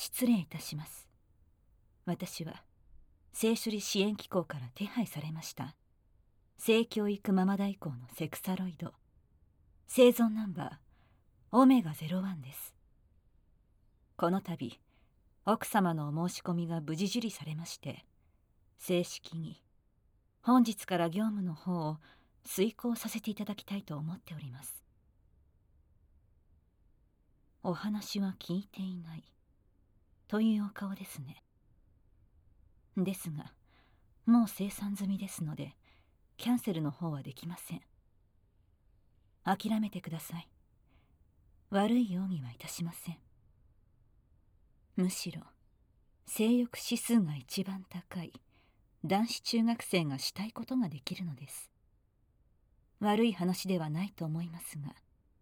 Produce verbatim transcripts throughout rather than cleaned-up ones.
失礼いたします。私は性処理支援機構から手配されました性教育ママ代行のセクサロイド、生存ナンバーオメガゼロワンです。この度奥様のお申し込みが無事受理されまして、正式に本日から業務の方を遂行させていただきたいと思っております。お話は聞いていないというお顔ですね。ですがもう生産済みですのでキャンセルの方はできません。諦めてください。悪い容疑はいたしません。むしろ性欲指数が一番高い男子中学生がしたいことができるのです。悪い話ではないと思いますが、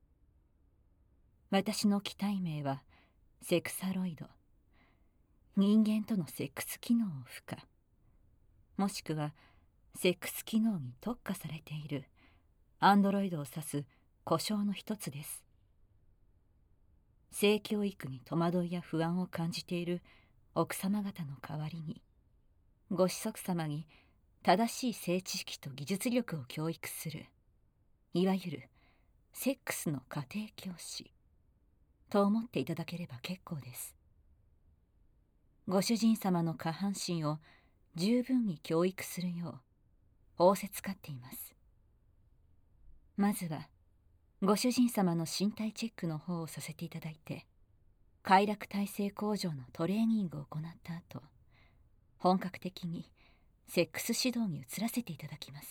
私の機体名はセクサロイド、人間とのセックス機能を付加、もしくはセックス機能に特化されているアンドロイドを指す呼称の一つです。性教育に戸惑いや不安を感じている奥様方の代わりに、ご子息様に正しい性知識と技術力を教育する、いわゆるセックスの家庭教師と思っていただければ結構です。ご主人様の下半身を十分に教育するよう仰せつかっています。まずはご主人様の身体チェックの方をさせていただいて、快楽体制向上のトレーニングを行った後、本格的にセックス指導に移らせていただきます。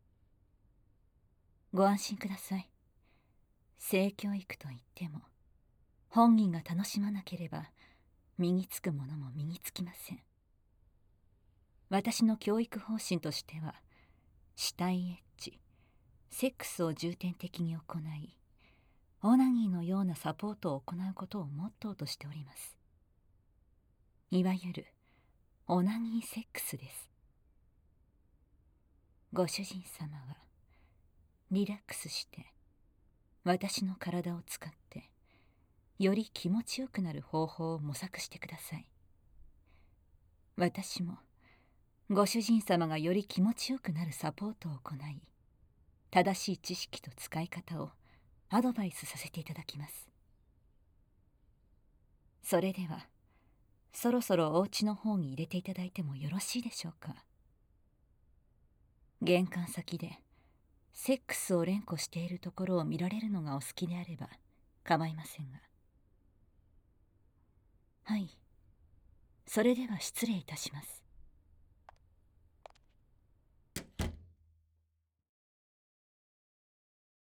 ご安心ください。性教育といっても本人が楽しまなければ身につくものも身につきません。私の教育方針としては、死体エッチ、セックスを重点的に行い、オナニーのようなサポートを行うことをモットーとしております。いわゆるオナニーセックスです。ご主人様はリラックスして私の体を使ってより気持ちよくなる方法を模索してください。私もご主人様がより気持ちよくなるサポートを行い、正しい知識と使い方をアドバイスさせていただきます。それではそろそろお家の方に入れていただいてもよろしいでしょうか。玄関先でセックスを連呼しているところを見られるのがお好きであれば構いませんが。はい、それでは失礼いたします。